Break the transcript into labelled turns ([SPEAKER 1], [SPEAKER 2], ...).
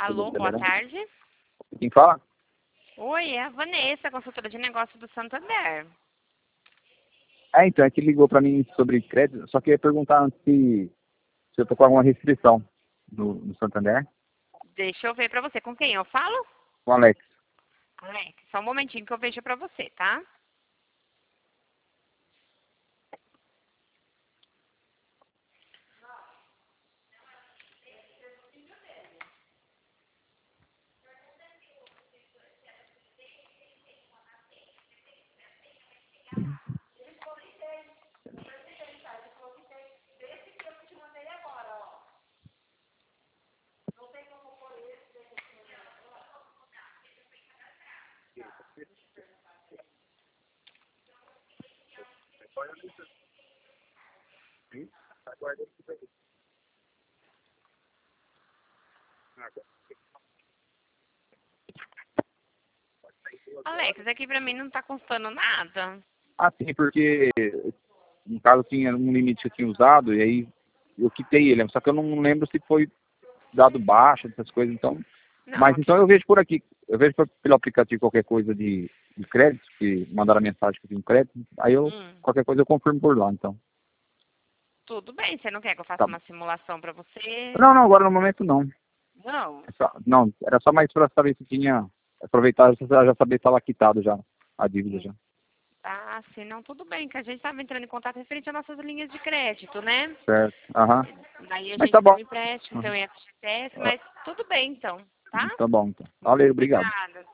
[SPEAKER 1] Alô, boa tarde.
[SPEAKER 2] Quem fala?
[SPEAKER 1] Oi, é a Vanessa, consultora de negócio do Santander.
[SPEAKER 2] Então, é que ligou para mim sobre crédito, só queria perguntar antes se eu tô com alguma restrição no Santander.
[SPEAKER 1] Deixa eu ver pra você. Com quem eu falo?
[SPEAKER 2] Com o Alex.
[SPEAKER 1] Alex, só um momentinho que eu vejo pra você, tá? Alex, aqui pra mim não tá constando nada.
[SPEAKER 2] Sim, porque no caso tinha um limite que eu tinha usado e aí eu quitei ele, só que eu não lembro se foi dado baixa, essas coisas, então.
[SPEAKER 1] Não,
[SPEAKER 2] Mas
[SPEAKER 1] aqui...
[SPEAKER 2] então eu vejo por aqui, eu vejo pelo aplicativo qualquer coisa de crédito, que mandaram a mensagem que eu tenho crédito, aí qualquer coisa eu confirmo por lá, então.
[SPEAKER 1] Tudo bem, você não quer que eu faça
[SPEAKER 2] Tá.
[SPEAKER 1] uma simulação pra você?
[SPEAKER 2] Não, agora no momento não.
[SPEAKER 1] Não.
[SPEAKER 2] Não, era só mais para saber se tinha, aproveitar já saber se estava quitado já, a dívida já.
[SPEAKER 1] Ah, sim, não, tudo bem, que a gente estava entrando em contato referente às nossas linhas de crédito, né?
[SPEAKER 2] Certo, aham.
[SPEAKER 1] Daí a
[SPEAKER 2] Mas
[SPEAKER 1] gente
[SPEAKER 2] tá
[SPEAKER 1] tem
[SPEAKER 2] bom.
[SPEAKER 1] um empréstimo, tem o FGTS, mas tudo bem então, tá?
[SPEAKER 2] Tá bom, então. Valeu, obrigado.
[SPEAKER 1] Obrigada.